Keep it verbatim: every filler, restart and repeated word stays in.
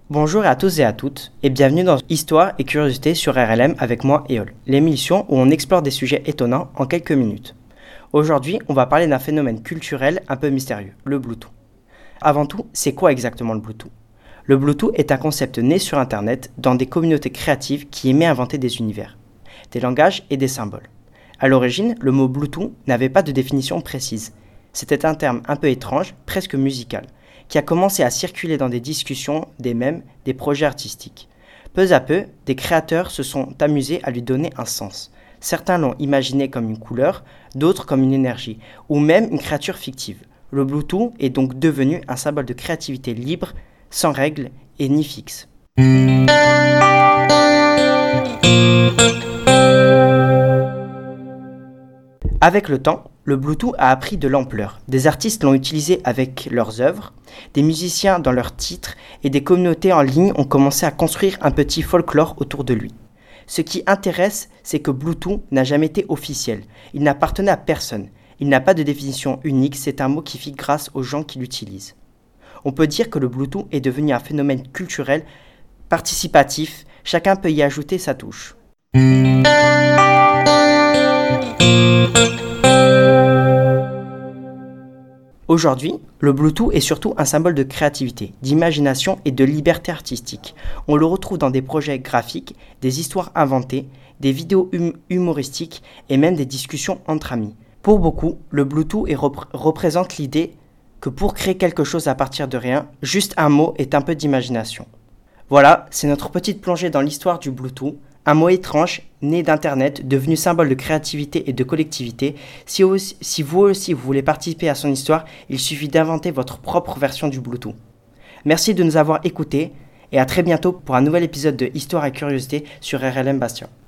Bonjour à tous et à toutes, et bienvenue dans Histoire et Curiosité sur R L M avec moi, Eol, l'émission où on explore des sujets étonnants en quelques minutes. Aujourd'hui, on va parler d'un phénomène culturel un peu mystérieux, le Bluetooth. Avant tout, c'est quoi exactement le Bluetooth ? Le Bluetooth est un concept né sur Internet dans des communautés créatives qui aimaient inventer des univers, des langages et des symboles. À l'origine, le mot Bluetooth n'avait pas de définition précise. C'était un terme un peu étrange, presque musical, qui a commencé à circuler dans des discussions, des mèmes, des projets artistiques. Peu à peu, des créateurs se sont amusés à lui donner un sens. Certains l'ont imaginé comme une couleur, d'autres comme une énergie, ou même une créature fictive. Le Bluetooth est donc devenu un symbole de créativité libre, sans règles et ni fixe. Avec le temps, le Bluetooth a appris de l'ampleur. Des artistes l'ont utilisé avec leurs œuvres, des musiciens dans leurs titres et des communautés en ligne ont commencé à construire un petit folklore autour de lui. Ce qui intéresse, c'est que Bluetooth n'a jamais été officiel. Il n'appartenait à personne. Il n'a pas de définition unique, c'est un mot qui fit grâce aux gens qui l'utilisent. On peut dire que le Bluetooth est devenu un phénomène culturel participatif, chacun peut y ajouter sa touche. Aujourd'hui, le Bluetooth est surtout un symbole de créativité, d'imagination et de liberté artistique. On le retrouve dans des projets graphiques, des histoires inventées, des vidéos hum- humoristiques et même des discussions entre amis. Pour beaucoup, le Bluetooth est rep- représente l'idée que pour créer quelque chose à partir de rien, juste un mot est un peu d'imagination. Voilà, c'est notre petite plongée dans l'histoire du Bluetooth. Un mot étrange, né d'Internet, devenu symbole de créativité et de collectivité. Si, aussi, si vous aussi vous voulez participer à son histoire, il suffit d'inventer votre propre version du Bluetooth. Merci de nous avoir écoutés et à très bientôt pour un nouvel épisode de Histoire et Curiosité sur R L M Bastia.